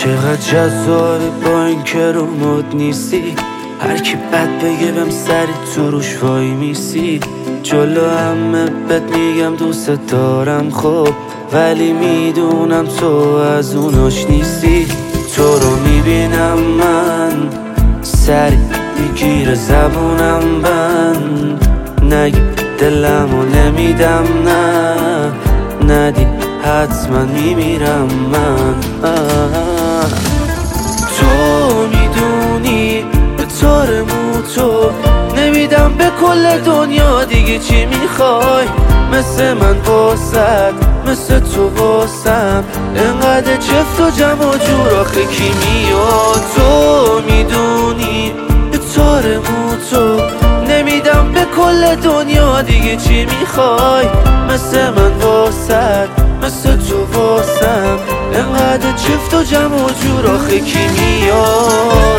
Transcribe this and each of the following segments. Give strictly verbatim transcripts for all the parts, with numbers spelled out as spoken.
چقدر جذابی با این که رو مد نیستی، هر کی بد بگه بهم سری تو روش وای میسی. جلو همه بهت میگم دوست دارم خب، ولی میدونم تو از اوناش نیستی. تو رو میبینم من سری میگیره زبونم بند، نگی دلمو نمیدم نه ندی حتما میمیرم من. آه. تو میدونی به طور مو تو نمیدم به کل دنیا دیگه چی میخوای، مثل من واسد مثل تو واسم انقدر چفت و جمع و جور آخه کی میاد. تو میدونی به طور مو تو نمیدم به کل دنیا دیگه چی میخوای، مثل من واسد مثل تو واسم انقدر چفت و جمع و جور آخه کی میاد.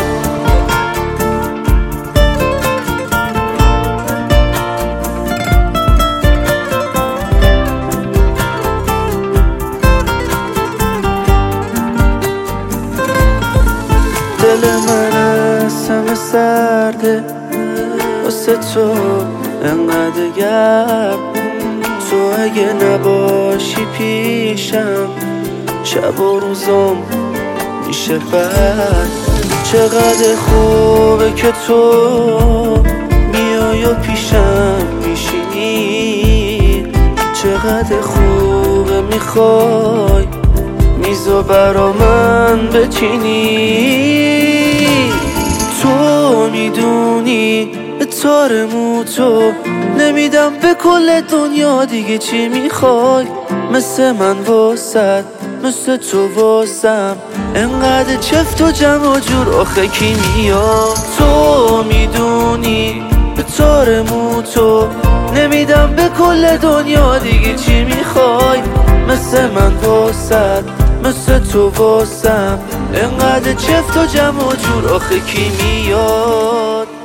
دل من از همه سرده واسه تو انقدر گرم، تو اگه نباشی پیشم شب و روزم میشه بد. چقدر خوبه که تو میای و پیشم میشینی، چقدر خوبه میخوای میزو برا من بچینی. تو میدونی به طور مو تو نمیدم به کل دنیا دیگه چی میخوای، مثل من واسد مثل تو واسم انقدر چفت و جمع و جور آخه کی میاد. تو میدونی به طور مو تو نمیدم به کل دنیا دیگه چی میخوای، مثل من واسد مثل تو واسم انقدر چفت و جمع و جور آخه کی میاد.